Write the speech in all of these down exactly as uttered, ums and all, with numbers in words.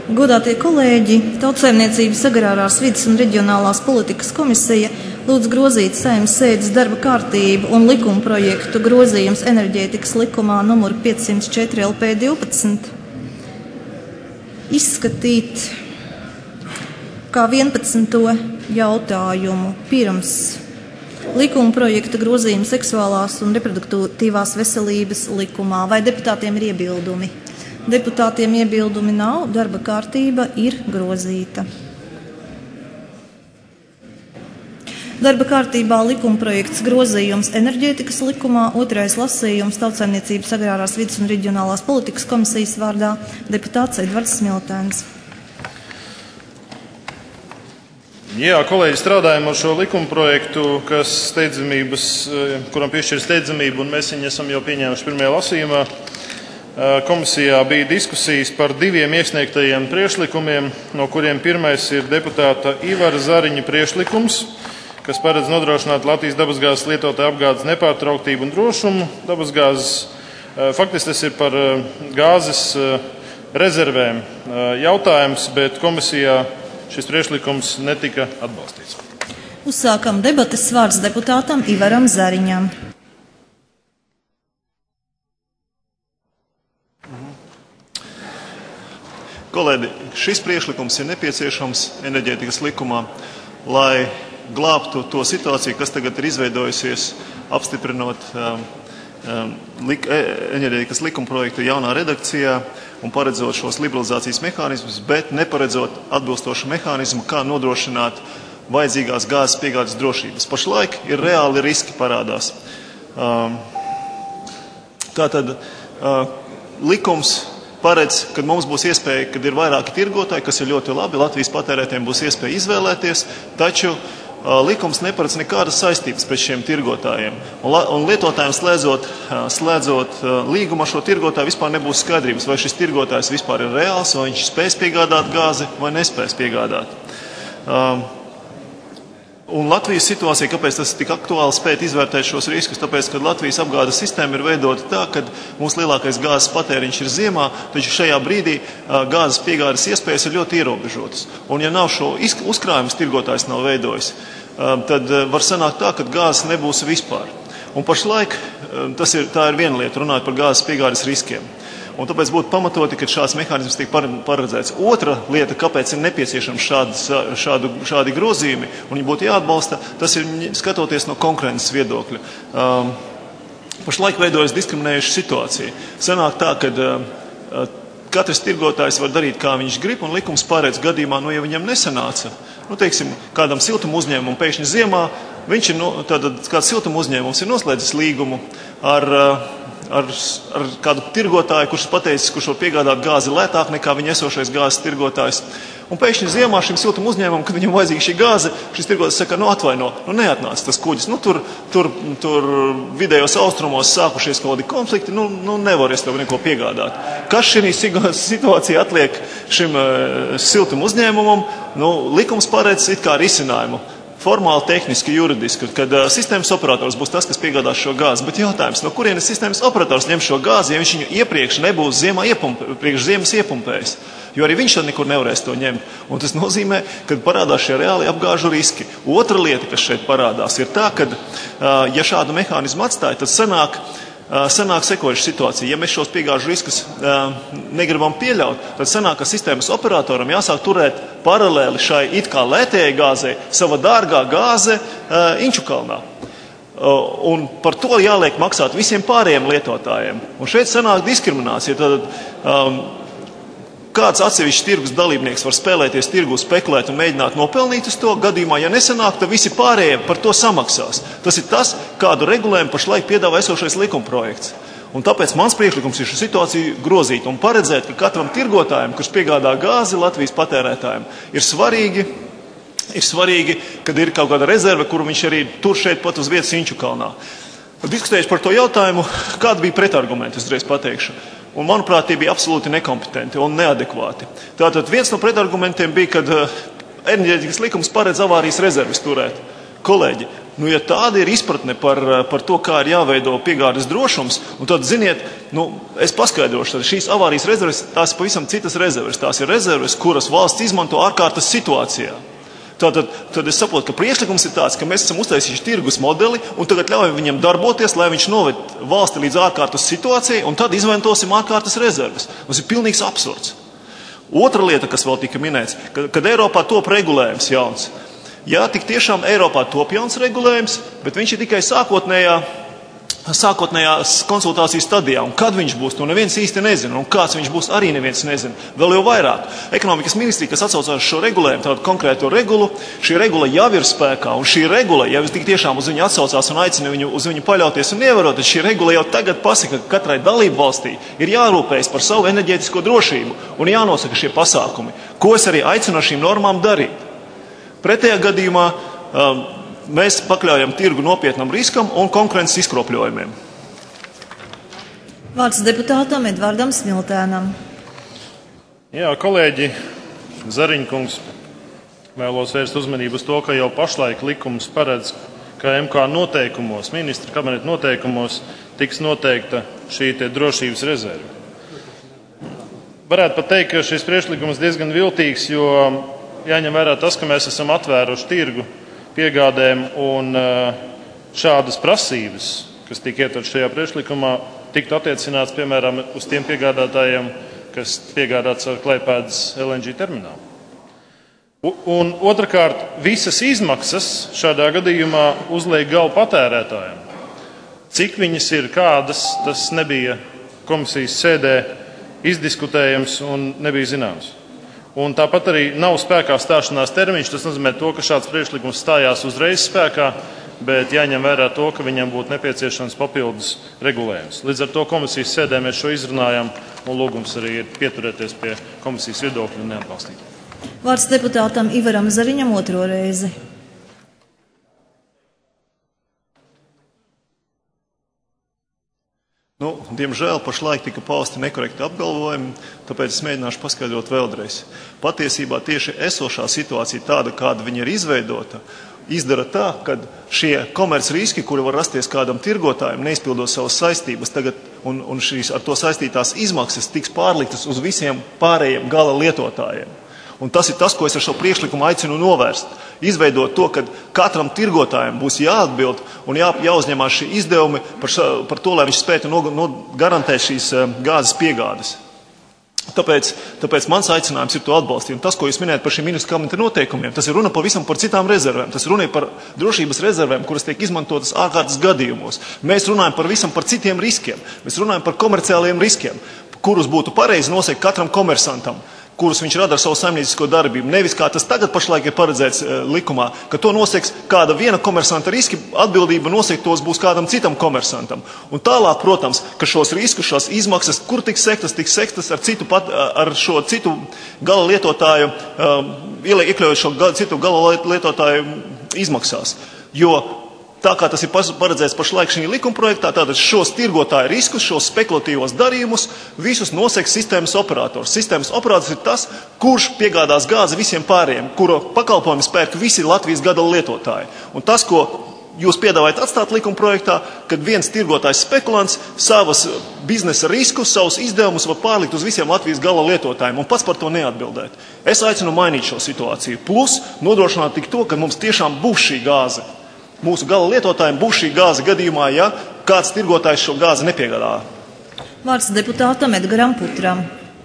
Godātie kolēģi, Tautsaimniecības agrārās vides un reģionālās politikas komisija lūdz grozīt Saeimas sēdes darba kārtību un likuma projektu grozījums enerģētikas likumā numur piecsimt četri L P divpadsmit izskatīt kā vienpadsmito jautājumu pirms likuma projekta grozījuma seksuālās un reproduktīvās veselības likumā. Vai deputātiem ir iebildumi? Deputātiem iebildumi nav, darba kārtība ir grozīta. Darba kārtībā likuma projekts grozījums enerģētikas likumā, otrais lasījums Tautsaimniecības agrārās vides un reģionālās politikas komisijas vārdā deputāts Edvards Smiltēns. Jā, kolēģi, strādājam ar šo likuma projektu, kas steidzamības, kuram piešķir steidzamību, un mēs viņu esam jau pieņēmuši pirmajā lasījumā. Komisijā bija diskusijas par diviem iesniegtajiem priekšlikumiem, no kuriem pirmais ir deputāta Ivara Zariņa priekšlikums, kas paredz nodrošināt Latvijas dabasgāzes lietotāju apgādes nepārtrauktību un drošumu dabasgāzes. Faktiski tas ir par gāzes rezervēm jautājums, bet komisijā šis priekšlikums netika atbalstīts. Uzsākam debates, vārds deputātam Ivaram Zariņam. Kolēģi, šis priekšlikums ir nepieciešams enerģētikas likumā, lai glābtu to situāciju, kas tagad ir izveidojusies, apstiprinot um, um, lik, enerģētikas likuma projektu jaunā redakcijā un paredzot šos liberalizācijas mehānismus, bet neparedzot atbilstošu mehānismu, kā nodrošināt vajadzīgās gāzes piegādes drošības. Pašlaik ir reāli riski parādās. Um, tātad uh, likums paredz, ka mums būs iespēja, kad ir vairāki tirgotāji, kas ir ļoti labi, Latvijas patērētājiem būs iespēja izvēlēties, taču uh, likums neparedz nekādas saistības pret šiem tirgotājiem. Un, un lietotājiem slēdzot, uh, slēdzot uh, līgumu ar šo tirgotāju vispār nebūs skaidrības, vai šis tirgotājs vispār ir reāls, vai viņš spēs piegādāt gāzi vai nespēs piegādāt. Uh, Un Latvijas situācija, kāpēc tas ir tik aktuāli spēt izvērtēt šos riskus, tāpēc, ka Latvijas apgādes sistēma ir veidota tā, ka mūsu lielākais gāzes patēriņš ir ziemā, taču šajā brīdī gāzes piegādes iespējas ir ļoti ierobežotas. Un ja nav šo uzkrājumus tirgotājs nav veidojis, tad var sanākt tā, ka gāzes nebūs vispār. Un pašlaik tas ir, tā ir viena lieta, runāt par gāzes piegādes riskiem. Un tāpēc būtu pamatoti, ka šāds mehānisms tiek paredzēts. Otra lieta, kāpēc ir nepieciešams šādas, šādu, šādi grozījumi, un viņi būtu jāatbalsta, tas ir skatoties no konkurences viedokļa. Um, pašlaik veidojas diskriminējuša situācija. Sanāk tā, ka uh, katrs tirgotājs var darīt, kā viņš grib, un likums paredz gadījumā, nu, ja viņam nesanāca, nu, teiksim, kādam siltuma uzņēmumam pēkšņi ziemā, viņš ir, no, tātad, kāds siltuma uzņēmums ir noslēdzis līgumu ar uh, Ar, ar kādu tirgotāju, kurš pateicis, kurš var piegādāt gāzi lētāk nekā viņa esošais gāzes tirgotājs. Un pēkšņi ziemā šim siltum uzņēmumam, kad viņam vajadzīga šī gāze, šis tirgotājs saka, nu atvaino, nu neatnāca tas kuģis. Nu tur, tur, tur vidējos austrumos sākušies kaut kādi konflikti, nu, nu nevar es tev neko piegādāt. Kas šī situācija atliek šim uh, siltum uzņēmumam? Nu, likums paredz it kā risinājumu. Formāli, tehniski, juridiski, kad uh, sistēmas operators būs tas, kas piegādās šo gāzi. Bet jautājums, no kurienes sistēmas operators ņem šo gāzi, ja viņš viņu iepriekš nebūs ziemā iepump, priekš ziemas iepumpējis? Jo arī viņš tad nekur nevarēs to ņemt. Un tas nozīmē, ka parādās šie reāli apgāžu riski. Otra lieta, kas šeit parādās, ir tā, ka, uh, ja šādu mehānismu atstāja, tad sanāk, uh, sanāk sekojuša situācija. Ja mēs šos piegāžu riskus uh, negribam pieļaut, tad sanāk, ka sistēmas operatoram jāsāk turēt paralēli šai it kā lētējai gāzei sava dārgā gāze uh, Inčukalnā. Uh, un par to jāliek maksāt visiem pārējiem lietotājiem. Un šeit sanāk diskriminācija. Tad, um, kāds atsevišķs tirgus dalībnieks var spēlēties tirgu, spekulēt un mēģināt nopelnīt uz to gadījumā, ja nesanāk, tad visi pārējie par to samaksās. Tas ir tas, kādu regulējumu pašlaik piedāvā esošais likumprojekts. Un tāpēc mans priekšlikums ir šo situāciju grozīt un paredzēt, ka katram tirgotājam, kurš piegādā gāzi Latvijas patērētājiem, ir svarīgi, ir svarīgi, kad ir kaut kāda rezerve, kuru viņš arī tur šeit pat uz vietas Inčukalnā. Diskutējuši par to jautājumu, kāda bija pretargumenti, es reiz pateikšu. Un, manuprāt, tie bija absolūti nekompetenti un neadekvāti. Tātad viens no pretargumentiem bija, kad enerģētikas likums paredz avārijas rezerves turēt. Kolēģi, Nu, ja tāda ir izpratne par, par to, kā ir jāveido piegādes drošums, un tad, ziniet, nu, es paskaidrošu, tad šīs avārijas rezerves, tās ir pavisam citas rezerves. Tās ir rezerves, kuras valsts izmanto ārkārtas situācijā. Tātad, tad es saprotu, ka priekšlikums ir tāds, ka mēs esam uztaisījuši tirgus modeli, un tagad ļaujam viņam darboties, lai viņš noved valsti līdz ārkārtas situācijai, un tad izmantosim ārkārtas rezerves. Tas ir pilnīgs absurds. Otra lieta, kas vēl tika minēts, kad, kad Eiropā top regulējums jauns. Jā, tik tiešām Eiropā top jauns regulējums, bet viņš ir tikai sākotnējā, sākotnējā konsultācijas stadijā. Un kad viņš būs, to neviens īsti nezina. Un kāds viņš būs, arī neviens nezina. Vēl jau vairāk. Ekonomikas ministrija, kas atsaucās šo regulējumu, tādu konkrēto regulu, šī regula jau ir spēkā. Un šī regula, ja jūs tik tiešām uz viņu atsaucās un aicina viņu uz viņu paļauties un ievērot, tad šī regula jau tagad pasaka, ka katrai dalību valstī ir jārūpējas par savu enerģētisko drošību un jānosaka šie pasākumi. Ko es arī aicinu ar šīm normām darīt. Pretējā gadījumā um, mēs pakļaujam tirgu nopietnam riskam un konkurences izkropļojumiem. Vārds deputātam Edvardam Smiltēnam. Jā, kolēģi, Zariņkungs, vēlos vērst uzmanību uz to, ka jau pašlaik likums paredz, ka M K noteikumos, ministra kabineta noteikumos tiks noteikta šī te drošības rezerve. Varētu pat teikt, ka šis priekšlikums diezgan viltīgs, jo jāņem vērā tas, ka mēs esam atvēruši tirgu piegādēm un šādas prasības, kas tika ietverts šajā priekšlikumā, tiktu attiecināts, piemēram, uz tiem piegādātājiem, kas piegādāts ar klējpēdas L N G terminālu. Un otrkārt, visas izmaksas šādā gadījumā uzliek galvu patērētājiem. Cik viņas ir, kādas, tas nebija komisijas sēdē izdiskutējams un nebija zināms. Un tāpat arī nav spēkā stāšanās termiņš. Tas nozīmē to, ka šāds priekšlikums stājās uzreiz spēkā, bet jāņem vērā to, ka viņam būtu nepieciešams papildus regulējums. Līdz ar to komisijas sēdē mēs šo izrunājam, un lūgums arī ir pieturēties pie komisijas viedokļa un neatbalstīt. Vārds deputātam Ivaram Zariņam otro reizi. Nu, diemžēl pašlaik tika pausti nekorekti apgalvojumi, tāpēc es mēģināšu paskaidrot vēlreiz. Patiesībā tieši esošā situācija tāda, kāda viņa ir izveidota, izdara tā, ka šie komercriski, kuri var rasties kādam tirgotājiem, neizpildot savas saistības, tagad, un, un šīs ar to saistītās izmaksas tiks pārliktas uz visiem pārējiem gala lietotājiem. Un tas ir tas, ko es ar šo priekšlikumu aicinu novērst. Izveidot to, ka katram tirgotājiem būs jāatbild un jā, jāuzņemās šī izdevumi par, par to, lai viņš spētu no, no, garantēt šīs gāzes piegādes. Tāpēc, tāpēc mans aicinājums ir to atbalstīt. Un tas, ko jūs minējat par šiem ministra kabineta noteikumiem, tas ir runa pavisam par citām rezervēm. Tas ir runa par drošības rezervēm, kuras tiek izmantotas ārkārtas gadījumos. Mēs runājam par visam par citiem riskiem. Mēs runājam par komerciāliem riskiem, kurus būtu pareizi nosegt katram komersantam, kurus viņš rada ar savu saimniecisko darbību. Nevis kā tas tagad pašlaik ir paredzēts e, likumā, ka to noseks kāda viena komersanta riski, atbildība nosekt tos būs kādam citam komersantam. Un tālāk, protams, ka šos riskus, šās izmaksas, kur tiks sektas, tiks sektas ar, citu pat, ar šo citu gala lietotāju, uh, iekļaujot šo ga, citu gala lietotāju izmaksās. Jo tā kā tas ir paredzēts pašlaik šī likumprojektā, tātad šos tirgotāju riskus, šos spekulatīvos darījumus, visus noseks sistēmas operators. Sistēmas operators ir tas, kurš piegādās gāzi visiem pārējiem, kuru pakalpojumu spērk visi Latvijas gada lietotāji. Un tas, ko jūs piedāvājat atstāt likumprojektā, kad viens tirgotājs spekulants savas biznesa riskus, savus izdevumus var pārlikt uz visiem Latvijas gala lietotājiem un pats par to neatbildēt. Es aicinu mainīt šo situāciju. Plus nodrošināt tik to, ka mums tiešām būs šī gāze. Mūsu gala lietotājiem būs šī gāze gadījumā, ja kāds tirgotājs šo gāzi nepiegādā. Vārds deputātam Edgaram Putram.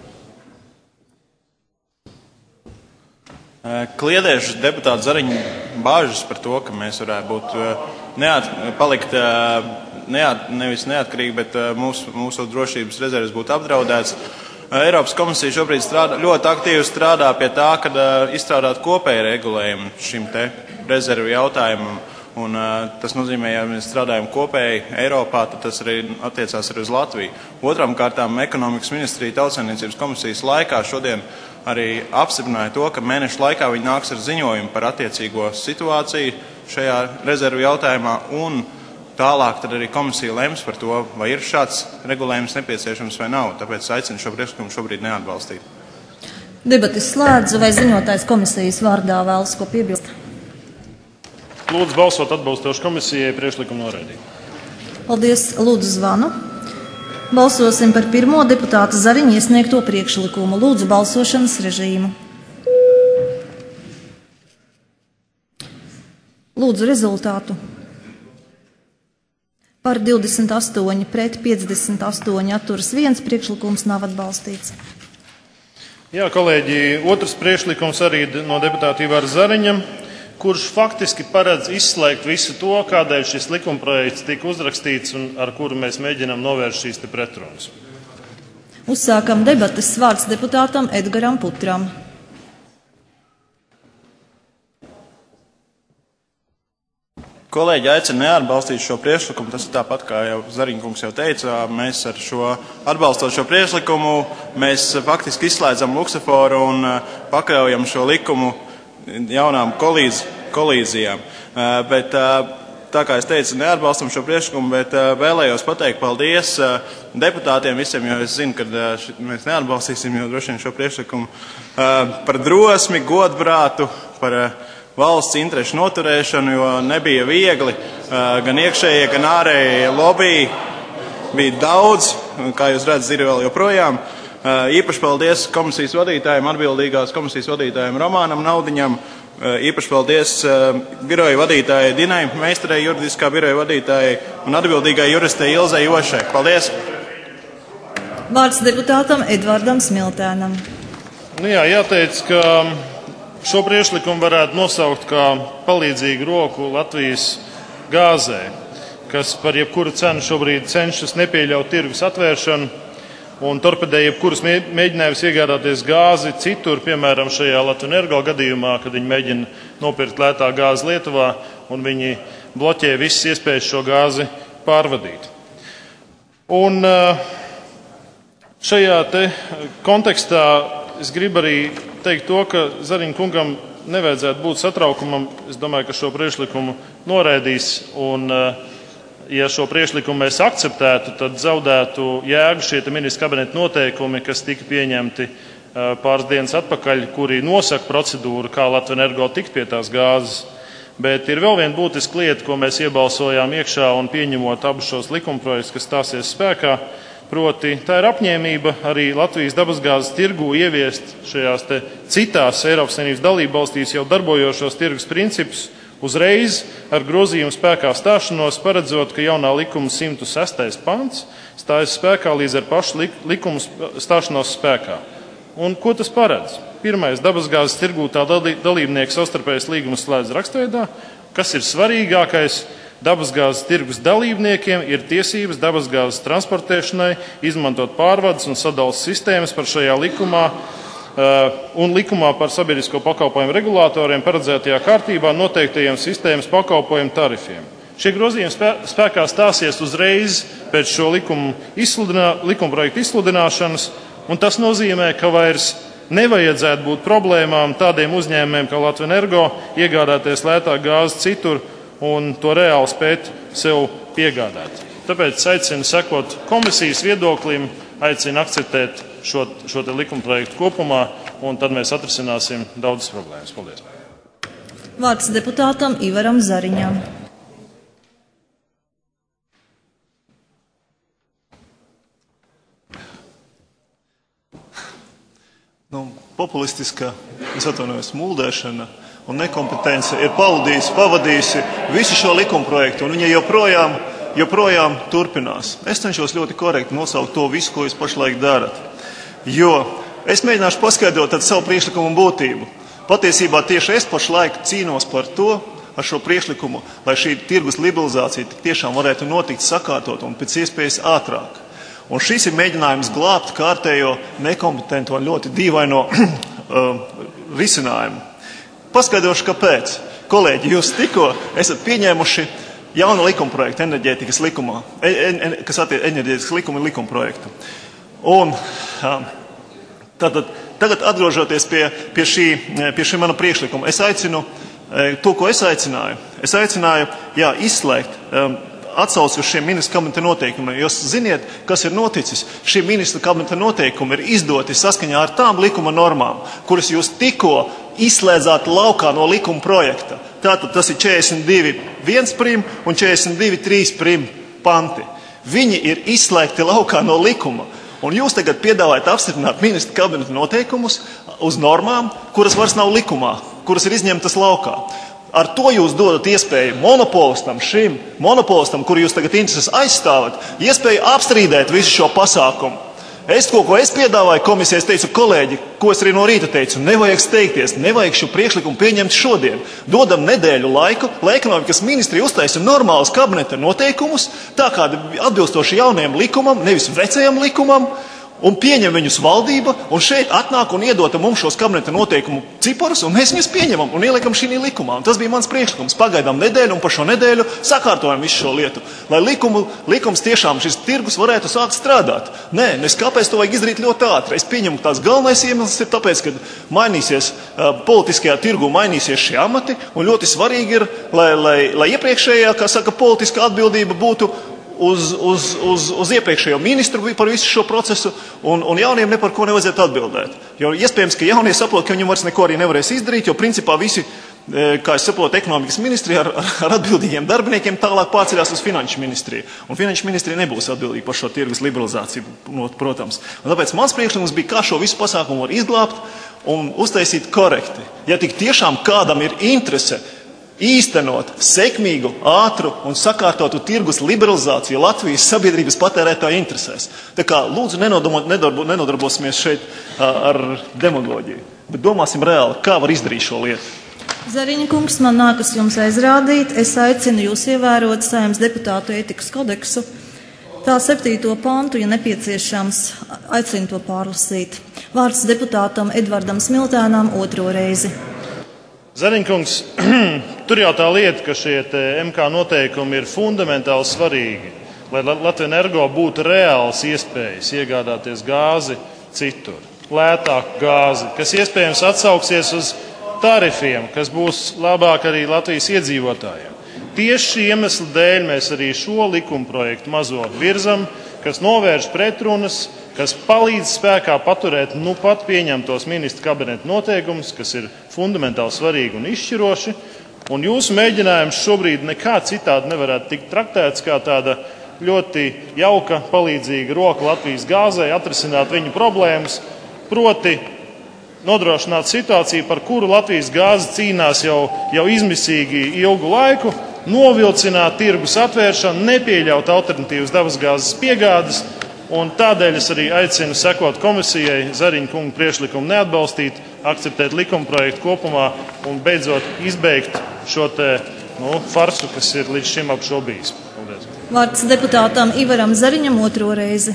Kliedēšu deputātu Zariņu bāžas par to, ka mēs varētu būt neat, palikt neat, nevis neatkarīgi, bet mūsu, mūsu drošības rezerves būtu apdraudēts. Eiropas komisija šobrīd strādā, ļoti aktīvi strādā pie tā, kad izstrādāt kopēju regulējumu šim te rezervu jautājumam. Un, uh, tas nozīmē, ja mēs strādājam kopēji Eiropā, tad tas arī attiecās arī uz Latviju. Otram kārtām ekonomikas ministrija Tautsaimniecības komisijas laikā šodien arī apstiprināja to, ka mēnešu laikā viņi nāks ar ziņojumu par attiecīgo situāciju šajā rezervu jautājumā, un tālāk tad arī komisija lems par to, vai ir šāds regulējums nepieciešams vai nav. Tāpēc aicinu šo priekšlikumu šobrīd neatbalstīt. Debates slēdz, vai ziņotājs komisijas vārdā vēlas ko piebilst? Lūdzu balsot atbalstoši komisijai, priekšlikumu noraidīt. Paldies, lūdzu zvanu. Balsosim par pirmo deputāta Zariņa iesniegto priekšlikumu. Lūdzu balsošanas režīmu. Lūdzu rezultātu. Par divdesmit astoņi pret piecdesmit astoņi atturas viens, priekšlikums nav atbalstīts. Jā, kolēģi, otrs priekšlikums arī no deputāta Ivara Zariņa, kurš faktiski paredz izslēgt visu to, kādēļ šis likumprojekts tika uzrakstīts un ar kuru mēs mēģinām novērst šīs te pretrunas. Uzsākam debates. Vārds deputātam Edgaram Putram. Kolēģi aicina neatbalstīt šo priekšlikumu. Tas ir tāpat, kā jau Zariņkungs jau teica. Mēs ar šo atbalstot šo priekšlikumu, mēs faktiski izslēdzam luksuforu un pakļaujam šo likumu jaunām kolīz, kolīzijām. Bet, tā kā es teicu, neatbalstam šo priekšlikumu, bet vēlējos pateikt paldies deputātiem visiem, jo es zinu, ka mēs neatbalstīsim jau droši vien šo priekšlikumu par drosmi, godprātu, par valsts interešu noturēšanu, jo nebija viegli, gan iekšējie, gan ārējie lobby bija daudz, kā jūs redzat, ir vēl joprojām. Īpaši paldies komisijas vadītājiem, atbildīgās komisijas vadītājiem Romānam Naudiņam, īpaši paldies biroja vadītājai Dinai Meistarei, juridiskā biroja vadītājai un atbildīgai juristei Ilzei Jošai. Paldies! Vārds deputātam Edvardam Smiltēnam. Nu jā, jāteic, ka šo priekšlikumu varētu nosaukt kā palīdzīgu roku Latvijas gāzē, kas par jebkuru cenu šobrīd cenšas nepieļaut tirgus atvēršanu un torpedē jebkurus mēģinājumus iegādāties gāzi citur, piemēram, šajā Latvenergo gadījumā, kad viņi mēģina nopirkt lētā gāzi Lietuvā un viņi bloķē visas iespējas šo gāzi pārvadīt. Un šajā te kontekstā es gribu arī teikt to, ka Zariņa kungam nevajadzētu būt satraukumam. Es domāju, ka šo priekšlikumu noraidīs un ja šo priekšlikumu mēs akceptētu, tad zaudētu jēgu šie ministra kabineta noteikumi, kas tika pieņemti pāris dienas atpakaļ, kuri nosaka procedūru, kā Latvenergo tikt pie tās gāzes. Bet ir vēl viena būtiska lieta, ko mēs iebalsojām iekšā un pieņemot abus šos likumprojektus, kas stāsies spēkā. Proti, tā ir apņēmība arī Latvijas dabasgāzes tirgū ieviest šajās te citās Eiropas Savienības dalību valstīs jau darbojošos tirgus principus uzreiz ar grozījumu spēkā stāšanos, paredzot, ka jaunā likuma simt sestais pants stājas spēkā līdz ar pašu likumu stāšanos spēkā. Un ko tas paredz? Pirmais, dabasgāzes tirgū tā dalībnieki savstarpējas līgumus slēdz rakstveidā. Kas ir svarīgākais? Dabasgāzes tirgus dalībniekiem ir tiesības dabasgāzes transportēšanai, izmantot pārvades un sadalas sistēmas par šajā likumā un likumā par sabiedrisko pakalpojumu regulātoriem paredzētajā kārtībā noteiktajiem sistēmas pakalpojumu tarifiem. Šie grozījumi spēkā stāsies uzreiz pēc šo likumu izsludinā, likumprojektu izsludināšanas, un tas nozīmē, ka vairs nevajadzētu būt problēmām tādiem uzņēmumiem kā Latvenergo iegādāties lētā gāzi citur un to reāli spēt sev piegādāt. Tāpēc aicinu sekot komisijas viedoklim, aicinu akceptēt šo, šo te likumprojektu kopumā, un tad mēs atrisināsim daudzas problēmas. Paldies. Vārds deputātam Ivaram Zariņam. Nu, populistiska, es atvainojos, muldēšana un nekompetence ir pavadījusi, pavadījusi visu šo likumprojektu, un viņa joprojām, joprojām turpinās. Es cenšos ļoti korekti nosaukt to visu, ko jūs pašlaik darat. Jo es mēģināšu paskaidrot savu priekšlikumu būtību. Patiesībā tieši es pašlaik cīnos par to, ar šo priekšlikumu, lai šī tirgus liberalizācija tiešām varētu notikt sakārtot un pēc iespējas ātrāk. Un šis ir mēģinājums glābt kārtējo nekompetentu un ļoti dīvaino risinājumu. Paskaidrošu, kāpēc. Kolēģi, jūs tikko esat pieņēmuši jaunu likumprojektu enerģētikas likumā, kas attiec enerģētikas likuma likumprojektu. Un tātad, tagad atgriežoties pie, pie, šī, pie šī mana priekšlikuma, es aicinu to, ko es aicināju. Es aicināju, jā, izslēgt atsauci uz šiem ministra kabineta noteikumiem. Jūs ziniet, kas ir noticis? Šie ministra kabineta noteikumi ir izdoti saskaņā ar tām likuma normām, kuras jūs tikko izslēdzāt laukā no likuma projekta. Tātad tas ir četrdesmit divi viens prim un četrdesmit divi trīs prim panti. Viņi ir izslēgti laukā no likuma. Un jūs tagad piedāvājat apstiprināt ministra kabineta noteikumus uz normām, kuras vairs nav likumā, kuras ir izņemtas laukā. Ar to jūs dodat iespēju monopolistam, šim monopolistam, kuru jūs tagad intereses aizstāvat, iespēju apstrīdēt visu šo pasākumu. Es, ko, ko es piedāvāju komisijai, es teicu, kolēģi, ko es arī no rīta teicu, nevajag steigties, nevajag šo priekšlikumu pieņemt šodien. Dodam nedēļu laiku, lai ekonomikas ministri uztaisa normālus kabineta noteikumus, tā kādi atbilstoši jaunajam likumam, nevis vecajam likumam, un pieņem viņus valdība, un šeit atnāk un iedota mums šos kabineta noteikumu ciparus, un mēs viņus pieņemam un ieliekam šī likumā. Un tas bija mans priekšlikums. Pagaidām nedēļu, un par šo nedēļu sakārtojam visu šo lietu. Lai likumu, likums tiešām šis tirgus varētu sākt strādāt. Nē, nes kāpēc to vajag izdarīt ļoti ātri. Es pieņemu, ka tās galvenais iemesls ir tāpēc, ka mainīsies uh, politiskajā tirgu, mainīsies šie amati, un ļoti svarīgi ir, lai, lai, lai iepriekšējā, kā saka, politiskā atbildība būtu Uz, uz, uz, uz iepriekšējo ministru par visu šo procesu, un, un jauniem ne par ko nevajadzētu atbildēt. Jo iespējams, ka jaunie saprot, ka viņam vairs neko arī nevarēs izdarīt, jo principā visi, kā es saprotu, ekonomikas ministrija ar, ar atbildīgiem darbiniekiem tālāk pārceļās uz finanšu ministriju. Un finanšu ministrija nebūs atbildīga par šo tirgus liberalizāciju, protams. Un tāpēc mans priekšlikums bija, kā šo visu pasākumu var izglābt un uztaisīt korekti. Ja tik tiešām kādam ir interese īstenot sekmīgu, ātru un sakārtotu tirgus liberalizāciju Latvijas sabiedrības patērētāju interesēs. Tā kā lūdzu nenodarbosimies šeit ar demagoģiju, bet domāsim reāli, kā var izdarīt šo lietu. Zariņa kungs, man nākas jums aizrādīt, es aicinu jūs ievērot Saeimas deputātu ētikas kodeksu. Tā septīto pantu, ja nepieciešams, aicinu to pārlasīt. Vārds deputātam Edvardam Smiltēnam otro reizi. Zariņkungs, tur jau tā lieta, ka šie M K noteikumi ir fundamentāli svarīgi, lai Latvijas Energo būtu reāls iespējas iegādāties gāzi citur, lētāku gāzi, kas iespējams atsauksies uz tarifiem, kas būs labāk arī Latvijas iedzīvotājiem. Tieši šī iemesla dēļ mēs arī šo likumprojektu mazo virzam, kas novērš pretrunas, kas palīdz spēkā paturēt nu pat pieņemtos ministra kabineta noteikumus, kas ir fundamentāli svarīgi un izšķiroši. Un jūsu mēģinājums šobrīd nekā citādi nevarētu tikt traktēts kā tāda ļoti jauka, palīdzīga roka Latvijas gāzei atrisināt viņu problēmas, proti nodrošināt situāciju, par kuru Latvijas gāze cīnās jau, jau izmisīgi ilgu laiku, novilcināt tirgus atvēršanu, nepieļaut alternatīvas dabasgāzes piegādes. Un tādēļ es arī aicinu sekot komisijai, Zariņa kunga priekšlikumu neatbalstīt, akceptēt likumprojektu kopumā un beidzot izbeigt šo te, nu, farsu, kas ir līdz šim ap šo bijis. Paldies. Vārds deputātam Ivaram Zariņam otro reizi.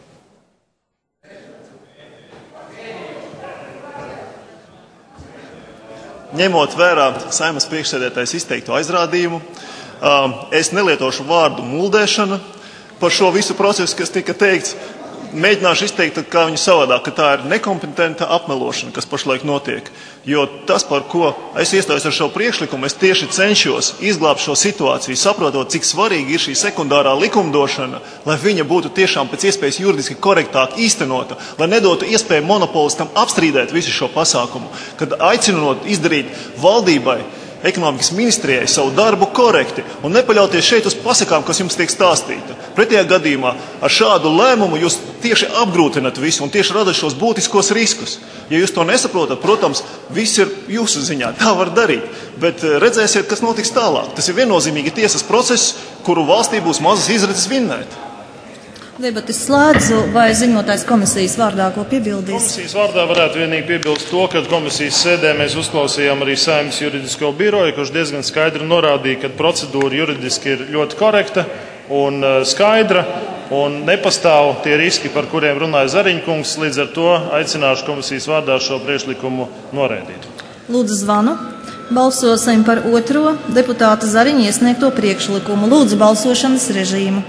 Ņemot vērā Saeimas priekšsēdētājas izteikto aizrādījumu, es nelietošu vārdu muldēšana par šo visu procesu, kas tika teikts. Mēģināšu izteikt kā viņu savādāk, ka tā ir nekompetenta apmelošana, kas pašlaik notiek. Jo tas, par ko es iestājos ar šo priekšlikumu, es tieši cenšos izglābt šo situāciju, saprotot, cik svarīgi ir šī sekundārā likumdošana, lai viņa būtu tiešām pēc iespējas juridiski korektāk īstenota, lai nedotu iespēju monopolistam apstrīdēt visu šo pasākumu, kad aicinot izdarīt valdībai, ekonomikas ministrijai savu darbu korekti un nepaļauties šeit uz pasakām, kas jums tiek stāstīta. Pretējā gadījumā ar šādu lēmumu jūs tieši apgrūtinat visu un tieši radat šos būtiskos riskus. Ja jūs to nesaprotat, protams, viss ir jūsu ziņā, tā var darīt, bet redzēsiet, kas notiks tālāk. Tas ir viennozīmīgi tiesas process, kuru valstī būs mazas izredzes vinnēt. Debatis slēdzu, vai ziņotājs komisijas vārdā ko piebildīs? Komisijas vārdā varētu vienīgi piebilst to, ka komisijas sēdē mēs uzklausījām arī Saeimas juridisko biroju, kurš diezgan skaidri norādīja, ka procedūra juridiski ir ļoti korekta un skaidra un nepastāv tie riski, par kuriem runāja Zariņa kungs. Līdz ar to aicināšu komisijas vārdā šo priekšlikumu noraidīt. Lūdzu zvanu. Balsosim par otro deputāta Zariņa iesniegto priekšlikumu. Lūdzu balsošanas režīmu.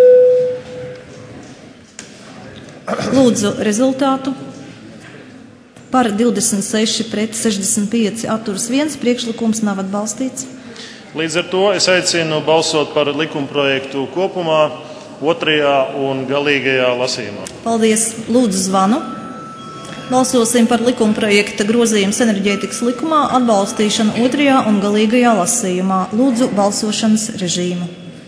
Lūdzu rezultātu. Par divdesmit seši pret sešdesmit pieci atturas viens, priekšlikums nav atbalstīts. Līdz ar to es aicinu balsot par likumprojektu kopumā otrajā un galīgajā lasījumā. Paldies. Lūdzu zvanu. Balsosim par likumprojekta grozījums enerģētikas likumā atbalstīšanu otrajā un galīgajā lasījumā. Lūdzu balsošanas režīmu.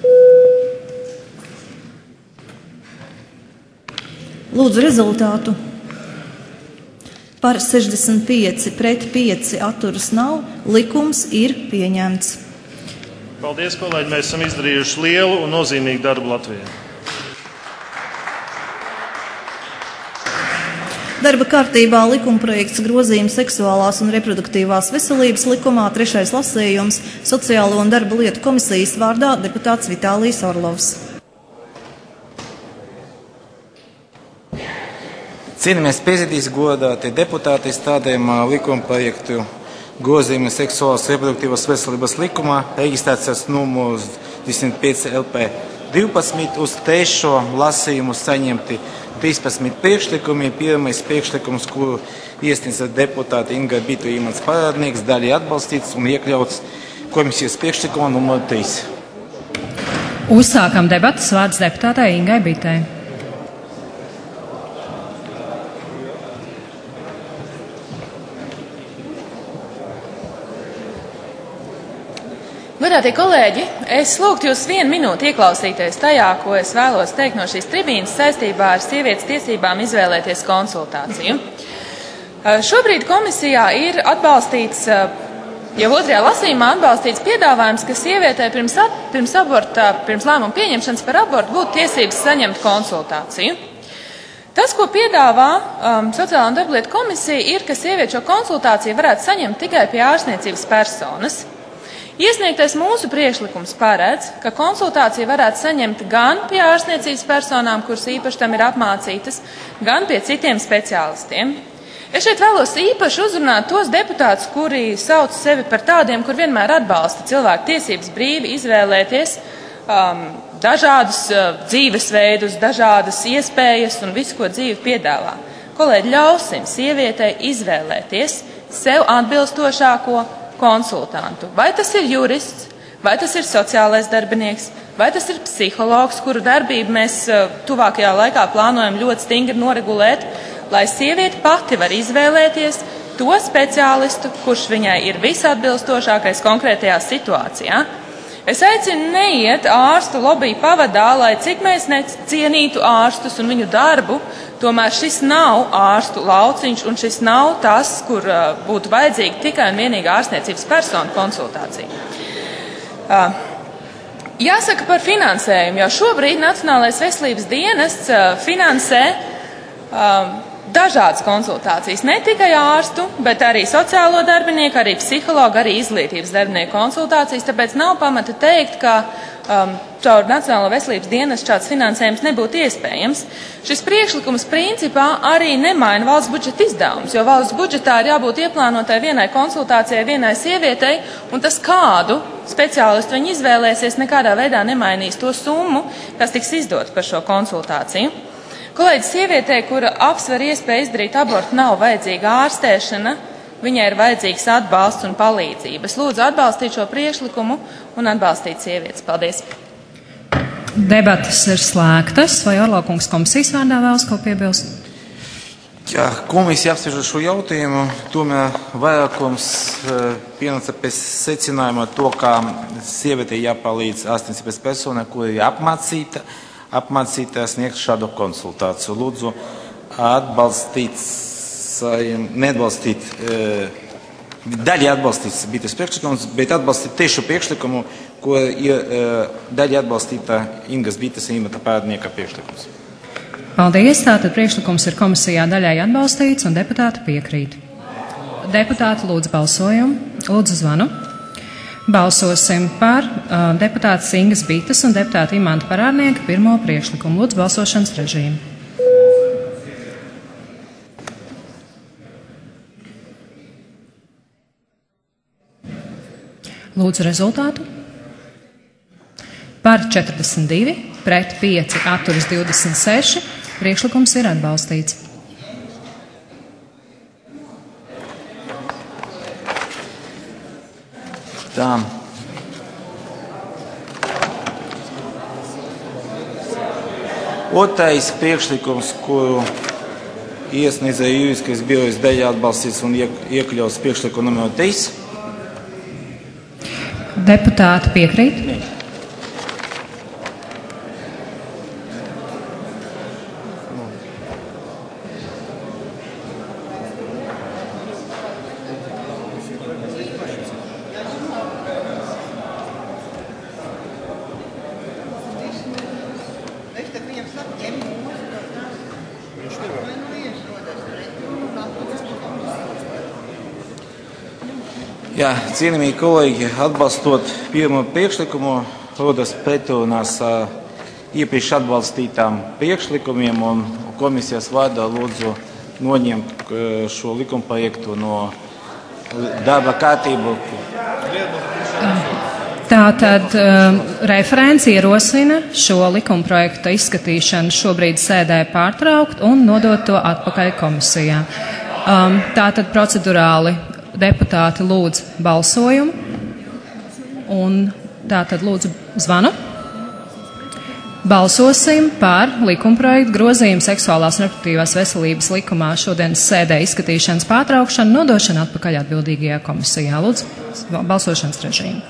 Lūdzu rezultātu. Par sešdesmit pieci pret pieci atturas nav. Likums ir pieņemts. Paldies, kolēģi! Mēs esam izdarījuši lielu un nozīmīgu darbu Latvijā. Darba kārtībā likumprojekts grozījums seksuālās un reproduktīvās veselības likumā, trešais lasījums, Sociālo un darba lietu komisijas vārdā deputāts Vitālijs Orlovs. Cienījamies prezidijas, godātie deputāti, stādījumā likumprojektu grozījumu seksuālās reproduktīvās veselības likumā, reģistrācijas numurs divdesmit pieci L P divpadsmit, uz trešo lasījumu saņemti trīspadsmit priekšlikumi. Pirmais priekšlikums, kuru iesniedza deputāti Inga Bita, Imants Parādnieks, daļai atbalstīts un iekļauts komisijas priekšlikumā numur trīs. Uzsākam debatas, vārds deputātai Ingai Bitai. Godātie kolēģi, es lūgtu jūs vienu minūti ieklausīties tajā, ko es vēlos teikt no šīs tribīnes saistībā ar sievietes tiesībām izvēlēties konsultāciju. Šobrīd komisijā ir atbalstīts, jau otrajā lasījumā atbalstīts piedāvājums, ka sievietē pirms, at, pirms, aborta, pirms lēmuma pieņemšanas par abortu būtu tiesības saņemt konsultāciju. Tas, ko piedāvā um, Sociālā un darba lietu komisija, ir, ka sieviete šo konsultāciju varētu saņemt tikai pie ārstniecības personas. Iesniegtais mūsu priekšlikums paredz, ka konsultāciju varētu saņemt gan pie ārstniecības personām, kuras īpaši tam ir apmācītas, gan pie citiem speciālistiem. Es šeit vēlos īpaši uzrunāt tos deputātus, kuri sauc sevi par tādiem, kur vienmēr atbalsta cilvēku tiesības brīvi izvēlēties um, dažādus uh, dzīvesveidus, dažādas iespējas un visu, ko dzīve piedāvā. Kolēģi, ļausim sievietei izvēlēties sev atbilstošāko konsultantu. Vai tas ir jurists, vai tas ir sociālais darbinieks, vai tas ir psihologs, kuru darbību mēs tuvākajā laikā plānojam ļoti stingri noregulēt, lai sieviete pati var izvēlēties to speciālistu, kurš viņai ir visatbilstošākais konkrētajā situācijā. Es aicinu neiet ārstu lobby pavadā, lai cik mēs necienītu ārstus un viņu darbu, tomēr šis nav ārstu lauciņš un šis nav tas, kur uh, būtu vajadzīga tikai un vienīga ārstniecības persona konsultācija. Uh, jāsaka par finansējumu, jo šobrīd Nacionālais veselības dienests uh, finansē uh, dažādas konsultācijas, ne tikai ārstu, bet arī sociālo darbinieku, arī psihologu, arī izglītības darbinieku konsultācijas, tāpēc nav pamata teikt, ka um, caur Nacionālo veselības dienestu šāds finansējums nebūtu iespējams. Šis priekšlikums principā arī nemaina valsts budžeta izdevumus, jo valsts budžetā ir jābūt ieplānotai vienai konsultācijai, vienai sievietei, un tas, kādu speciālistu viņi izvēlēsies, nekādā veidā nemainīs to summu, kas tiks izdot par šo konsultāciju. Kolēģi, sievietē, kura apsver iespēju izdarīt abortu, nav vajadzīga ārstēšana, viņai ir vajadzīgs atbalsts un palīdzība. Es lūdzu atbalstīt šo priekšlikumu un atbalstīt sievietes. Paldies! Debatas ir slēgtas. Vai Orlovkungs komisijas vārdā vēlas ko piebilst? Jā, komisija apspriež šo jautājumu, tomēr vairākums pienāca pēc secinājuma to, ka sievietei jāpalīdz ārstniecības personai, kura ir apmācīta, apmācītā sniegt šādu konsultāciju. Lūdzu atbalstīt, neatbalstīt, daļai atbalstīts Bitas priekšlikums, bet atbalstīt tiešu priekšlikumu, ko ir daļai atbalstīta Ingas Bitas un Imanta Parādnieka priekšlikums. Paldies, tātad priekšlikums ir komisijā daļai atbalstīts un deputāti piekrīt. Deputāti lūdzu balsojumu, lūdzu zvanu. Balsosim par uh, deputātas Ingas Bitas un deputāta Imanta Parādnieka pirmo priekšlikumu. Lūdzu balsošanas režīmu. Lūdzu rezultātu. Par četrdesmit divi, pret pieci, atturas divdesmit seši. Priekšlikums ir atbalstīts. Tā. Otrais priekšlikums, kuru iesniedzēja juridiskais birojas daļa atbalstīts un iekļauts priekšlikuma numur trīs. Deputāti piekrīt? Nē. Jā, cienījamie kolēģi, atbalstot pirmo priekšlikumu, rodas pretrunās ar iepriekš atbalstītām priekšlikumiem, un komisijas vārdā lūdzu noņemt šo likumprojektu no darba kārtību. Tātad um, referents ierosina šo likumprojekta izskatīšanu šobrīd sēdē pārtraukt un nodot to atpakaļ komisijā. Um, tātad procedurāli deputāti lūdz balsojumu, un tātad lūdzu zvanu. Balsosim par likumprojektu grozījumu seksuālās un reproduktīvās veselības likumā šodienas sēdē izskatīšanas pārtraukšanu, nodošanu atpakaļ atbildīgajā komisijā. Lūdzu, balsošanas režīmu.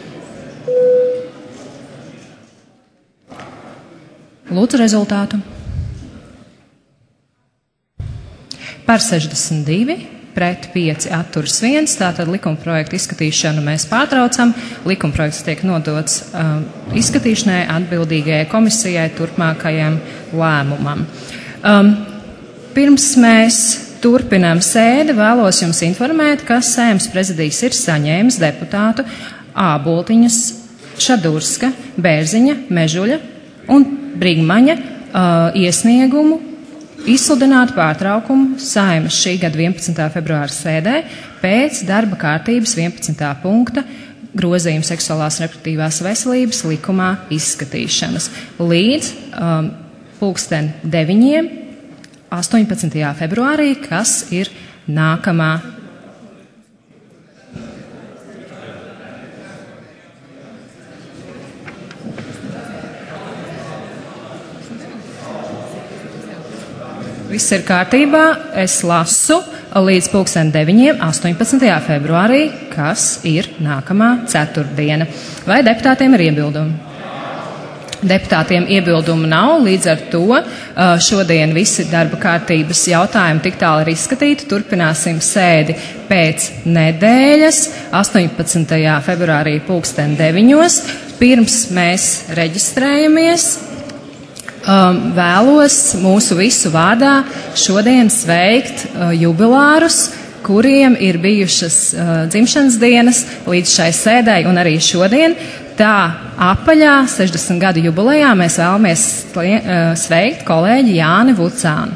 Lūdzu rezultātu. Par sešdesmit divi. Pret pieci atturas viens, tātad likumprojektu izskatīšanu mēs pārtraucam. Likumprojekts tiek nodots uh, izskatīšanai atbildīgajai komisijai turpmākajam lēmumam. Um, pirms mēs turpinām sēdi, vēlos jums informēt, ka Saeimas prezidijs ir saņēmis deputātu Āboltiņas, Šadurska, Bērziņa, Mežuļa un Brigmaņa uh, iesniegumu izsludināt pārtraukumu Saeimas šī gada vienpadsmitā februāra sēdē pēc darba kārtības vienpadsmitā punkta grozījuma seksuālās reproduktīvās veselības likumā izskatīšanas līdz um, pulksten deviņiem astoņpadsmitajā februārī, kas ir nākamā. Viss ir kārtībā, es lasu līdz pulksten deviņiem astoņpadsmitajā februārī, kas ir nākamā ceturtdiena. Vai deputātiem ir iebildumi? Deputātiem iebildumu nav, līdz ar to šodien visi darba kārtības jautājumi tik tālu ir izskatīti. Turpināsim sēdi pēc nedēļas astoņpadsmitajā februārī pulksten deviņos. Pirms mēs reģistrējamies, Um, vēlos mūsu visu vārdā šodien sveikt uh, jubilārus, kuriem ir bijušas uh, dzimšanas dienas līdz šai sēdēji un arī šodien. Tā apaļā sešdesmit gadu jubilejā mēs vēlamies uh, sveikt kolēģi Jāni Vucānu.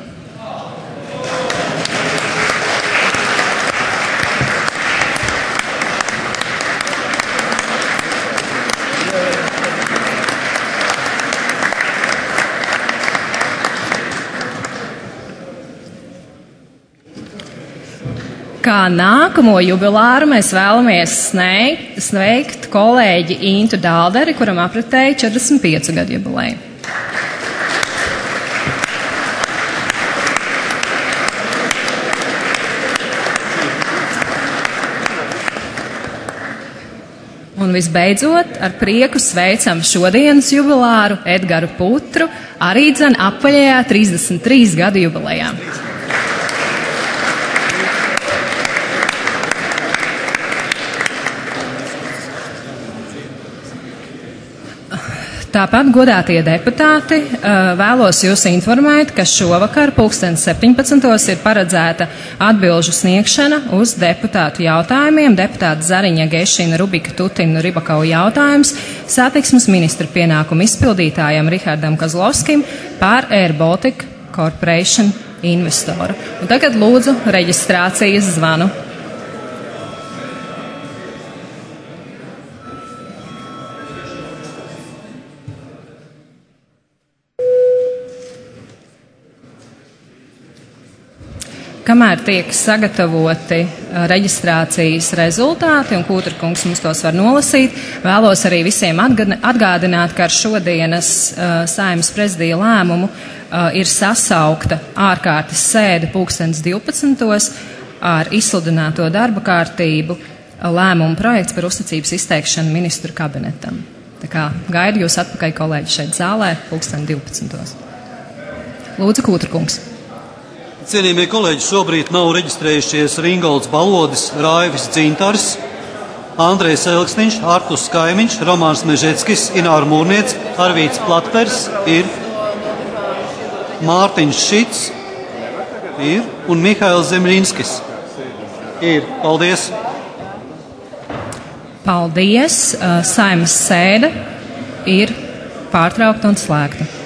Kā nākamo jubilāru mēs vēlamies sneikt, sveikt kolēģi Intu Dālderi, kuram apritēja četrdesmit piecu gadu jubileju. Un visbeidzot, ar prieku sveicam šodienas jubilāru Edgaru Putru, arī dzen apaļajā trīsdesmit trīs gadu jubilejā. Tāpat, godātie deputāti, vēlos jūs informēt, ka šovakar pulksten septiņpadsmitos ir paredzēta atbilžu sniegšana uz deputātu jautājumiem. Deputāta Zariņa, Gešina, Rubika, Tutina, Ribakau jautājums satiksmes ministra pienākumu izpildītājam Rihardam Kazlovskim par Air Baltic Corporation investoru. Un tagad lūdzu reģistrācijas zvanu. Kamēr tiek sagatavoti reģistrācijas rezultāti, un Kūterkungs mums tos var nolasīt, vēlos arī visiem atgādināt, ka ar šodienas uh, Saeimas prezidija lēmumu ir sasaukta ārkārtas sēde pulkstens divpadsmitos ar izsludināto darba kārtību lēmumu projekts par uzticības izteikšanu ministru kabinetam. Tā kā gaidu jūs atpakaļ, kolēģi, šeit zālē pulksten divpadsmitos. Lūdzu, Kūtrkungs. Cienījamie kolēģi, šobrīd nav reģistrējušies Ringolds Balodis, Raivis Dzintars, Andrejs Elksniņš, Artus Kaimiņš, Romāns Mežeckis, Ināra Mūrniec, Arvīts Platpers ir, Mārtiņš Šits ir un Mihails Zemļinskis ir. Paldies! Paldies! Saeimas sēde ir pārtraukta un slēgta.